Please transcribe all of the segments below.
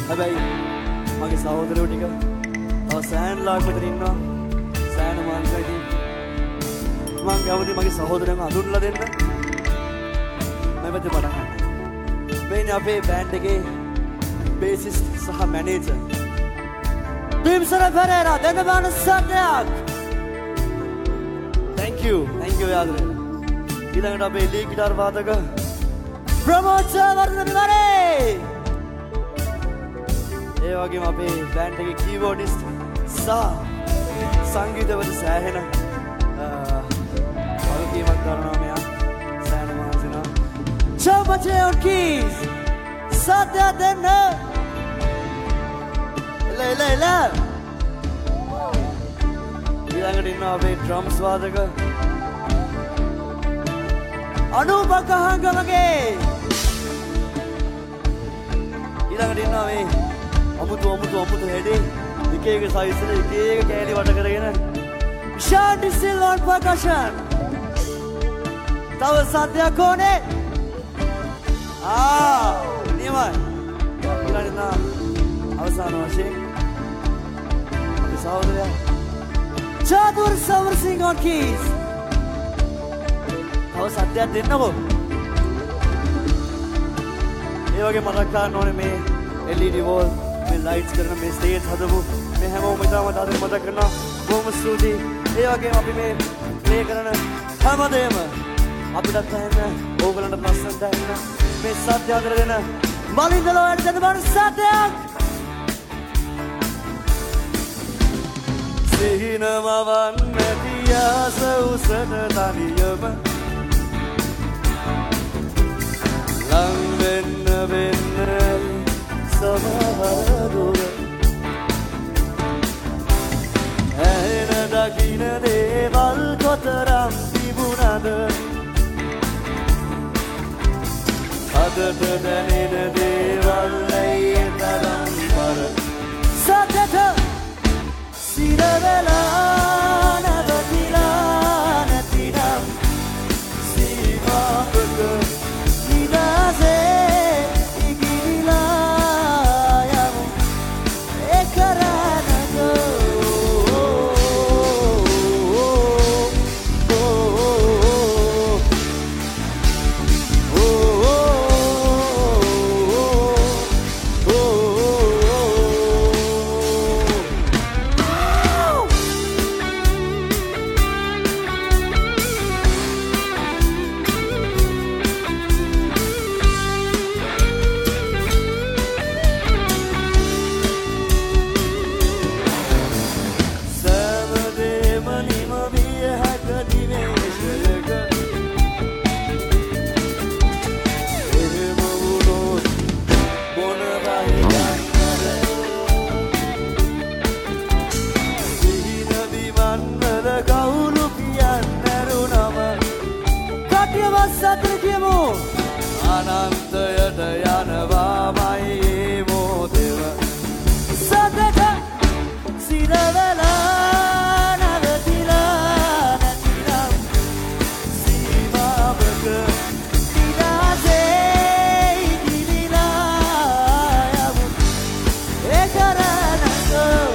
හැබැයි මගේ සහෝදරයෝ ටික තව සෑන්ලාක් මෙතන ඉන්නවා. සෑන මාංශයදී මම කැමති මගේ සහෝදරයන්ව අඳුරලා දෙන්න. මම මෙතන පටන් ගන්නවා. මේ අපේ බෑන්ඩ් එකේ බේසිස්ට් සහ මැනේජර් Dimsar Pereira දෙන්න බාන සත්‍යයක්. Thank you යාදරේ. ඊළඟට අපේ ලීඩ් ගිටාර් වාදක ප්‍රමෝද් වර්ධන විවරේ. ඒ වගේම අපේ බෑන්ඩ් එකේ කීබෝඩිස්ට් සහ සංගීතවල සෑහෙන වගකීමක් කරනවා මෙයා. සෑහෙන මානසිකව. Chopate on keys. සත්‍ය දෙන්න. ලේ. ඊළඟට ඉන්නවා අපේ ඩ්‍රම්ස් වාදක අනුපකහංගමගේ. ඊළඟට ඉන්නවා මේ අමුතු හෙඩේ එක සයිස් වල එක කෑලි වට කරගෙන Shanti still on percussion. තව සද්දයක් ඕනේ. නියමයි. ඊළඟට ඉන්නවා අවසාන වශයෙන් අපේ සහෝදරයා Chatur Samar Singh on keys. තව සද්දයක් දෙන්නකෝ. ඒ වගේ මතක් ගන්න ඕනේ මේ LED wall මේ lights කරන මේ stage හදපු මේ හැමෝම ඉතාමත් අද මතක් කරනවා. බොහොම ස්තුතියි. ඒ වගේම අපි මේ play කරන හැමදේම අපිටත් ඇහෙන්න ඕගලන්ට ලස්සනට ඇහෙන්න මේ සද්ද හදලා දෙන මලින්දලෝ වැඩ දෙන බාන සද්දයක්. සිහිනමවන් නැති ආස උසට තනියම ලං වෙන්න සමහර දුර ඇහෙන දකින දේවල් කොතරම් තිබුණද අදට දැනෙන දේවල් ඇයි තරම් පර සතට සිරවෙලා නැවතිලා නැතිනම් සීමාවක නිදහසේ ඉගිරිලා යමු ඒ කරන්නකෝ. අනන්තයට යනවාමයි ඒ මොහොතේම සතට සිරවලා නැවතිලා නැතිනම් සීමාවක නිදහසේ ඉදිරිලා යමු ඒ කරන්නකෝ.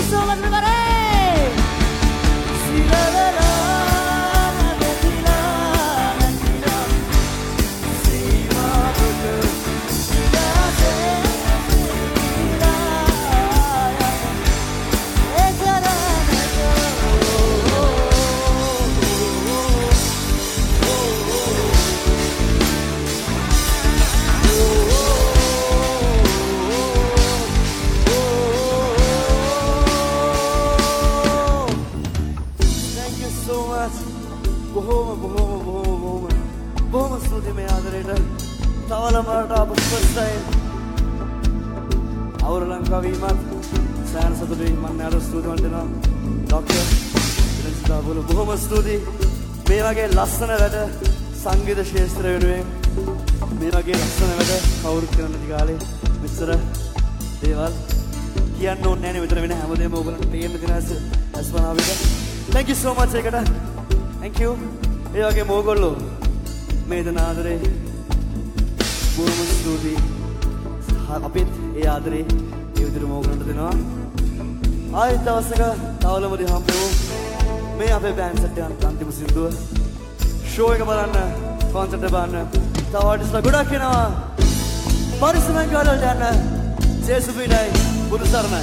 so much, everybody. බොහොම ස්තුතියි මේ ආදරේට. තවලමට අප ස්පර්ශයෙන් අවුර ලංකාවීමත් සෑහෙන සතුටින් මම යාට ස්තුතිවන්ත වෙනවා. ડોක්ටර් විනසිතාවල බොහොම ස්තුතියි. මේ වගේ ලස්සන වැඩ සංගීත ශාස්ත්‍රය වෙනුවෙන් මේ වගේ ලස්සන වැඩ කවුරුත් කරන්න නැති කාලේ මෙච්චර දේවල් කියන්න ඕනේ නැහැ නේ. මෙතන වෙන හැමදේම ඕගලන්ට පේන්න දෙන අස්පනාවිට. Thank you so much ඒකට. Thank you. ඒ වගේම ඕගොල්ලෝ මේ දන ආදරේ බොහොම ස්තුතියි. අපිත් ඒ ආදරේ ඒ විදිහටම ඕගලන්ට දෙනවා. ආයෙත් දවසක තවලමදී හම්බෙමු. මේ අපේ බෑන්ඩ් සෙට් එක අන්තිම සින්දුව. ෂෝ එක බලන්න, කොන්සර්ට් එක බලන්න. තව ආටිස්ට්ලා ගොඩක් එනවා. පරිස්සමෙන් ගාලවලට යන්න. ජේසුබිනයි බුදු සරණයි.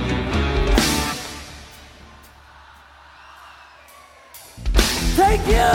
Thank you.